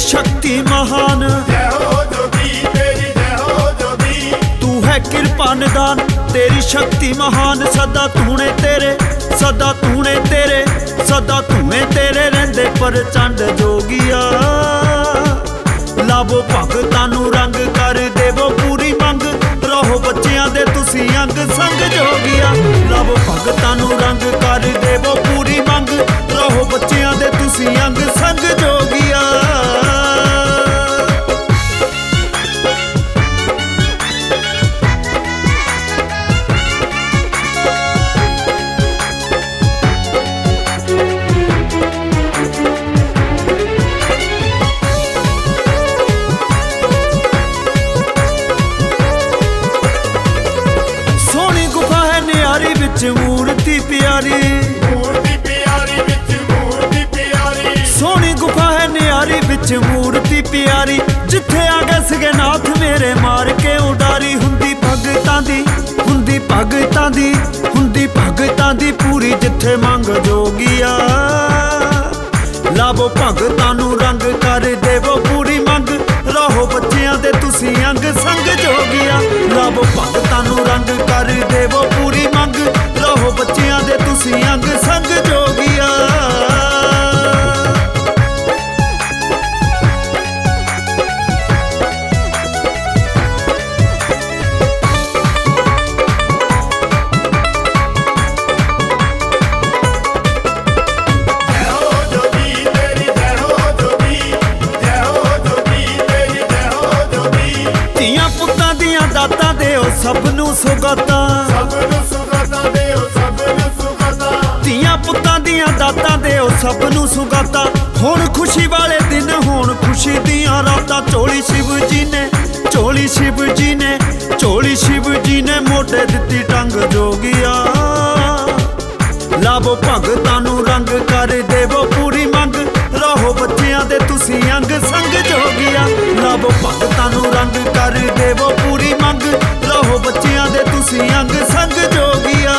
शक्ति महान, जय हो जोगी तेरी जय हो जोगी। तू है कृपा निदान, तेरी शक्ति महान। सदा तूने तेरे, सदा तूने तेरे, सदा तूने तेरे रहंदे प्रचंड जोगिया। लाभो भगतां नूं रंग कर देवो पूरी मंग, रहो बच्चियां दे तुसी अंग संग जोगिया। लाभो भगतां नूं रंग कर देवो पूरी मंग, रहो बच्चियां दे तुसी अंग संग जोगिया। मूर्ति प्यारी, मूर्ति प्यारी विच मूर्ति प्यारी। सोहनी गुफा है न्यारी विच मूर्ति प्यारी। जिथे आ गए सगे नाथ मेरे मार के उडारी। हुंदी भगतां दी, हुंदी भगतां दी, हुंदी भगतां दी पूरी जिथे मंग जोगिया। लाभो भगतां नूं रंग कर देवो पूरी मंग, रहो बच्चियां दे तुसी अंग संग जोगिया। लाभो भगतां नूं रंग कर देवो पूरी मंग, रहो बच्चियां दे तुसी अंग संग जोगिया। दाता देओ सबनू सुगाता, सबनू सुगाता देओ सबनू सुगाता। धीआं पुत्तां दियां दातां देओ सबनू सुगाता। हुण खुशी वाले दिन, हुण खुशी दियां रातां। झोली शिव जी ने, झोली शिव जी ने, झोली शिव जी ने मोढे दित्ती टंग जोगिया। लाभो भगतां नूं रंग कर देवो पूरी मंग, रहो बच्चियां दे तुसी अंग संग जोगिया। लाभो भगतां नूं रंग कर देवो पूरी मंग, रहो बच्चियां दे तुसी अंग संग जोगिया।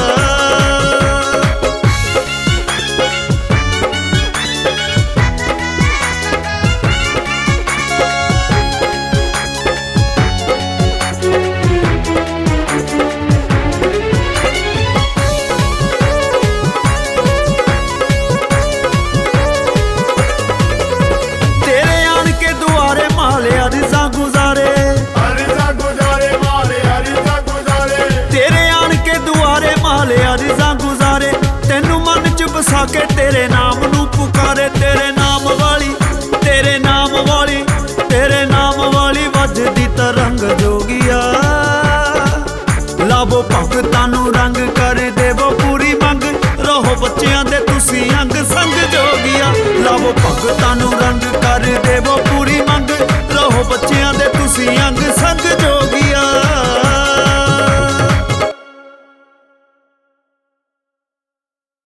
बसा के तेरे नाम नू पुकारे। तेरे नाम वाली, तेरे नाम वाली, तेरे नाम वाली वजदी तरंग जोगिया। लाभो भगतां नूं रंग कर देवो पूरी मंग, रहो बच्चियां दे तुसी अंग संग जोगिया। लाभो भगतां नूं रंग कर देवो पूरी मंग, रहो बच्चियां दे तुसी अंग